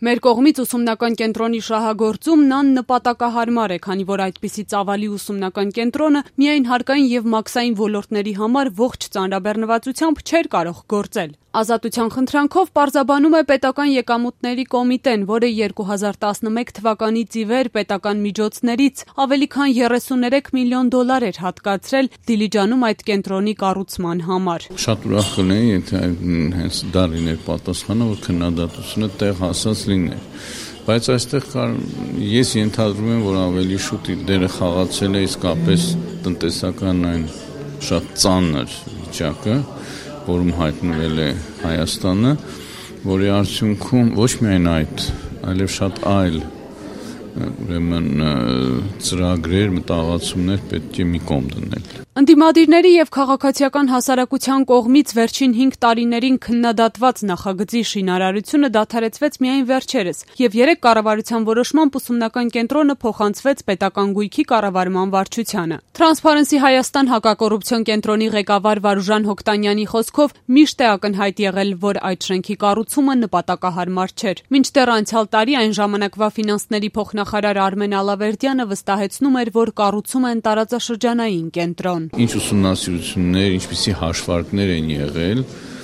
Մեր կողմից ուսումնական կենտրոնի շահագործումն աննպատակահարմար է, քանի որ այդպիսի ծավալի ուսումնական կենտրոնը միայն հարկային եւ մաքսային ոլորտների համար ողջ ծանրաբեռնվածությամբ չէր կարող գործել։ Ազատության խնդրանքով պարզաբանում է պետական եկամուտների կոմիտեն, որը 2011 թվականից ի վեր պետական միջոցներից ավելի քան 33 միլիոն դոլար էր հատկացրել Դիլիջանում այդ կենտրոնի կառուցման համար։ Շատ ուրախ կլինեի, եթե հենց դա լիներ պատասխանը, որ քննադատությունը տեղ հասած լիներ։ Բայց այստեղ ես ենթադրում եմ, որ ավելի շուտ դերը խաղացել է իսկապես տնտեսական այն շատ ծանր վիճակը, որում հայտնվել է Հայաստանը, որի արդյունքում ոչ միայն այդ, այլև շատ այլ ուրեմն ծրագրեր, մտահղացումներ պետք է մի կողմ դնել։ Ընդդիմադիրների եւ քաղաքացիական հասարակության կողմից վերջին 5 տարիներին քննադատված նախագծի շինարարությունը դադարեցվեց միայն վերջերս, եւ 3 կառավարության որոշմամբ ուսումնական կենտրոնը փոխանցվեց պետական գույքի կառավարման վարչությանը։ Transparency Հայաստան հակակոռուպցիոն կենտրոնի ղեկավար Վարուժան Հոկտանյանի խոսքով միշտ է ակնհայտ եղել, որ այդ շենքի կառուցումը նպատակահարմար չէր։ Մինչդեռ անցյալ տարի այն ժամանակվա ֆինանսների փոխնախարար Արմեն Ալավերդյանը վստահեցնում էր, որ կառուցում են տարածաշրջանային կենտրոն։ Ինչ ուսումնասիրություններ, ինչպիսի հաշվարկներ են եղել,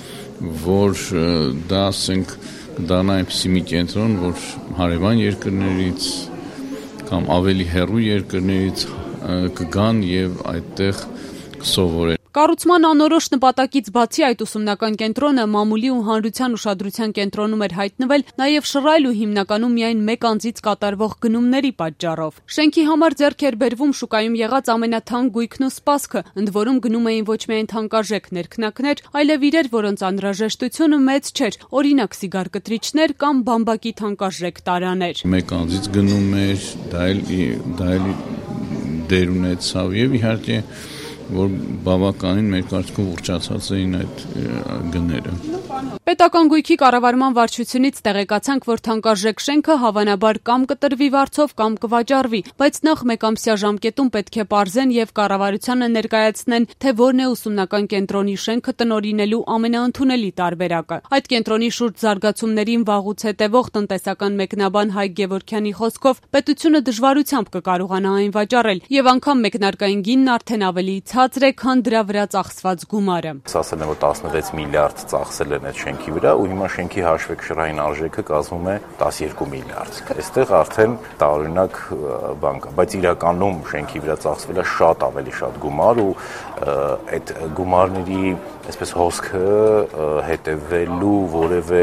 որ դա ասենք դառնա այնպիսի մի կենտրոն, որ հարևան երկրներից կամ ավելի հեռու երկրներից կգան եւ այդտեղ կսովորեն։ Կառուցման անորոշ նպատակից բացի այդ ուսումնական կենտրոնը մամուլի ու հանրության ուշադրության կենտրոնում էր հայտնվել նաև շռայլ ու հիմնականում միայն մեկ անձից կատարվող գնումների պատճառով։ Շենքի համար ձեռք էր բերվում շուկայում եղած ամենաթանկ գույքն ու սպասքը, ընդ որում գնում էին ոչ միայն թանկարժեք ներքնակներ, այլև իրեր, որոնց անհրաժեշտությունը մեծ չէր, օրինակ սիգար կտրիչներ կամ բամբակի թանկարժեք տարաներ։ Մեկ անձից գնում էր, դա էլ դեր ունեցավ եւ իհարկե որ բավականին մեր կարծիքով ուռճացած էին այդ գները։ Պետական գույքի կառավարման վարչությունից տեղեկացանք, որ թանկարժեք շենքը հավանաբար կամ կտրվի վարձով կամ կվաճառվի, բայց նախ մեկամսյա ժամկետում պետք է պարզեն եւ կառավարությանը ներկայացնեն, թե որն է ուսումնական կենտրոնի շենքը տնօրինելու ամենաընդունելի տարբերակը։ Այդ կենտրոնի շուրջ զարգացումներին վաղուց հետևող տնտեսական մեկնաբան Հայկ Գևորգյանի խոսքով պետությունը դժվարությամբ կկարողանա այն վաճառել եւ անգամ մեկնարկային գինն արդեն ավելի ցածր է, քան դրա վրա ծախսված գումարը։ Ասել են, որ 16 միլիարդ ծախսել են այդ շենքի վրա ու հիմա շենքի հաշվեկշռային արժեքը կազմում է 12 միլիարդ։ Այստեղ արդեն տարօրինակ բան կա, բայց իրականում շենքի վրա ծախսվել է շատ ավելի շատ գումար ու այդ գումարների այսպես հոսքը հետևելու որևէ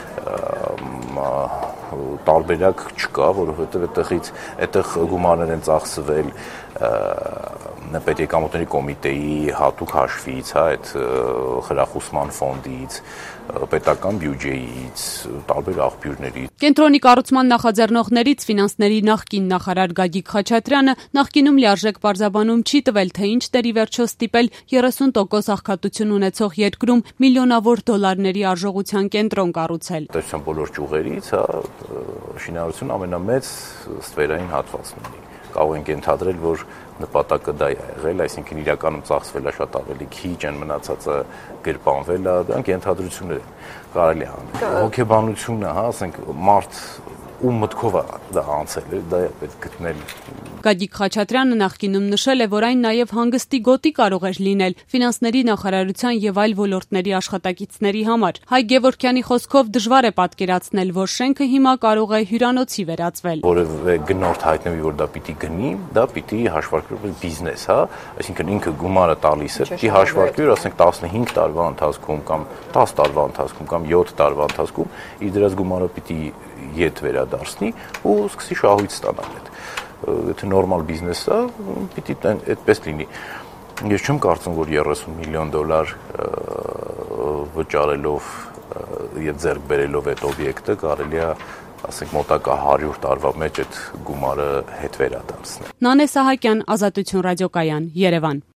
տարբերակ չկա, որովհետև այդտեղ գումարներ են ծախսվել պետեկամուտների կոմիտեի հատուկ հաշվից, այդ խրախուսման ֆոնդից, պետական բյուջեից, տարբեր աղբյուրներից։ Կենտրոնի կառուցման նախաձեռնողներից ֆինանսների նախկին նախարար Գագիկ Խաչատրյանը նախկինում լիարժեք պարզաբանում չի տվել, թե ինչ դերի վերջո ստիպել 30% աղքատություն ունեցող երկրում միլիոնավոր դոլարների արժողության կենտրոն կառուցել։ Տնտեսության բոլոր ճյուղերից, շինարարությունը ամենամեծ ստվերային հատվածն ունի։ Կարող ենք ենթադրել, որ նպատակը դա է եղել, այսինքն իրականում ծախսվել է շատ ավելի քիչ, այն մնացածը գրպանվել է, դրանք ենթադրություններ են, կարելի է անել։ Հոգեբանությունը, ասենք, մարդ ում մտքով է դա անցել, դա է պետք գտնել։ Գագիկ Խաչատրյանը նախկինում նշել է, որ այն նաև հանգստի գոտի կարող էր լինել ֆինանսների նախարարության եւ այլ ոլորտների աշխատակիցների համար։ Հայկ Գևորգյանի խոսքով դժվար է պատկերացնել, որ շենքը հիմա կարող է հյուրանոցի վերածվել։ Որևէ գնորդ հայտնվի, որ դա պիտի գնի, դա պիտի հաշվարկվի բիզնես, այսինքն ինքը գումարը տալիս է, պիտի հաշվարկվի, ասենք 15 տարվա ընթացքում կամ 10 տարվա ընթացքում կամ 7 տարվա ընթացքում իր դրած գումարը պիտի ետ վերադարձնի ու սկսի շահույթ ստանալ այդ։ Եթե նորմալ բիզնես է, պիտի այդպես լինի։ Ես չեմ կարծում, որ 30 միլիոն դոլար վճարելով եւ ձեռք բերելով այդ օբյեկտը կարելի է, ասենք, մոտակա 100 տարվա մեջ այդ գումարը հետ վերադարձնել։ Նանե Սահակյան, Ազատություն ռադիոկայան, Երևան։